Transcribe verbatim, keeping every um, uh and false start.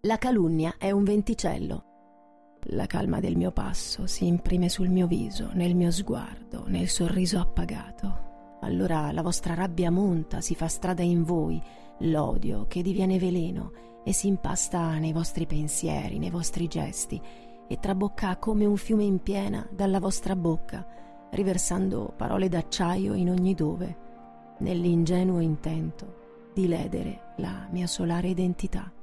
La calunnia è un venticello. La calma del mio passo si imprime sul mio viso, nel mio sguardo, nel sorriso appagato. Allora la vostra rabbia monta, si fa strada in voi, l'odio che diviene veleno e si impasta nei vostri pensieri, nei vostri gesti e trabocca come un fiume in piena dalla vostra bocca, riversando parole d'acciaio in ogni dove, nell'ingenuo intento di ledere la mia solare identità.